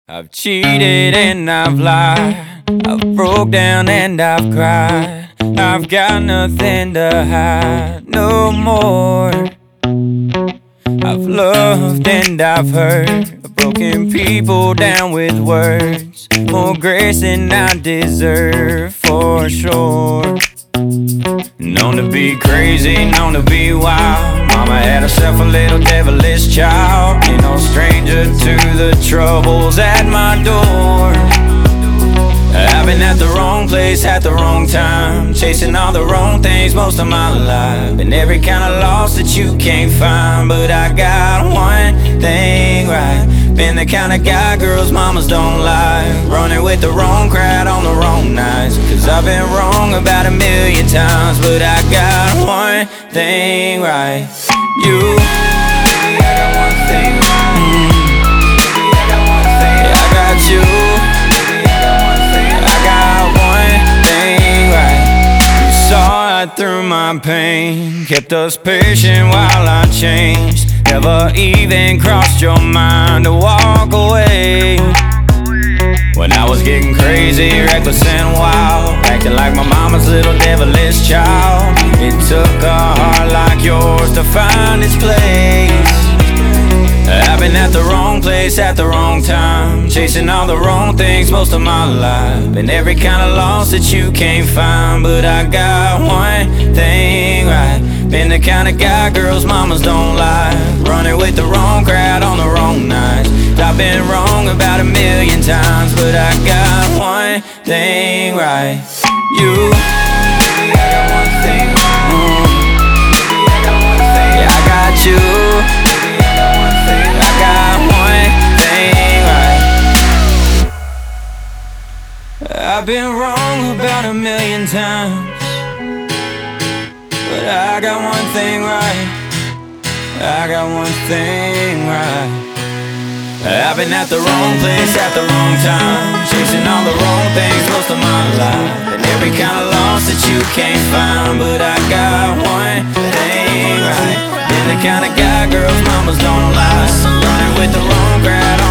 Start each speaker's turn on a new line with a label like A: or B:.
A: I've cheated and I've lied, I've broke down and I've cried. I've got nothing to hide no more. I've loved and I've hurt, I've broken people down with words. More grace than I deserve for sure. Known to be crazy, known to be wild. Mama had herself a little devilish child. Ain't no stranger to the troubles at my door. I've been at the wrong place at the wrong time, chasing all the wrong things most of my life. Been every kind of loss that you can't find, but I got one thing right. Been the kind of guy girls mamas don't like, running with the wrong crowd on the wrong nights. Cause I've been wrong about 1,000,000 times, but I got one thing right. You, baby, I got one thing right. Baby, I got one thing right. I got you. Baby, I got one thing right. I got one thing right. You saw right through my pain, kept us patient while I changed. Never even crossed your mind to walk away. When I was getting crazy, reckless and wild, acting like my mama's little devilish child. It took a heart like yours to find its place. I've been at the wrong place at the wrong time, chasing all the wrong things most of my life. Been every kind of loss that you can't find, but I got one thing right. Been the kind of guy girls mamas don't like, running with the wrong crowd on the wrong nights. I've been wrong about 1,000,000 times, but I got one thing right. You, baby, I got one thing right. Baby, I got one thing right. Yeah, I got you. Baby, I got one thing right. I got one thing right. I've been wrong about 1,000,000 times, but I got one thing right. I got one thing right. I've been at the wrong place at the wrong time, chasing all the wrong things most of my life. And every kind of loss that you can't find, but I got one thing right. Been the kind of guy girls mamas don't like, running with the wrong crowd